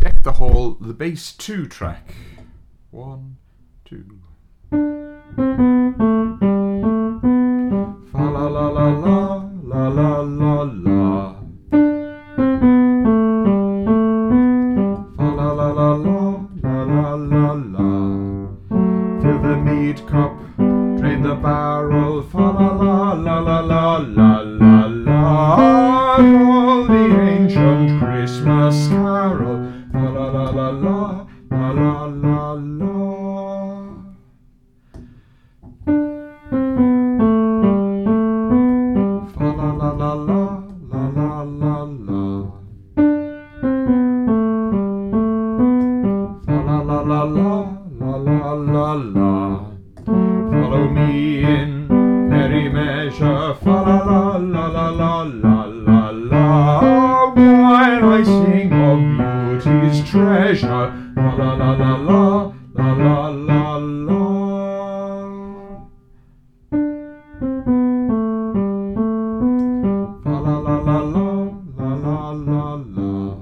Deck the Hall, the bass 2 track. 1, 2. Fa la la la la la la la la. Fa la la la la la la la la. Fill the mead cup, drain the barrel. Fa la la la la la la la la. Call the ancient Christmas carol. Fa la la la la la la la la. Fa la la la la la la la la. Fa la la la la la la la la. Follow me in merry measure. Fa la la la la la la la la. While I sing of beauty's treasure. La la la la la la la la la. Fa la la la la la la la la.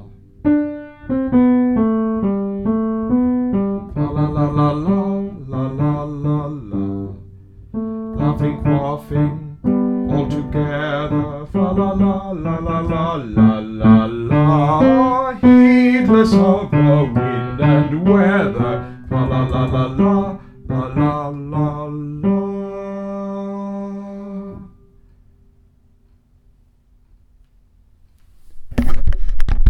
Fa la la la la la la la la. Laughing, quaffing, all together. Fa la la la la la la la la. Heedless of the wind and weather. Fa la la la la la la.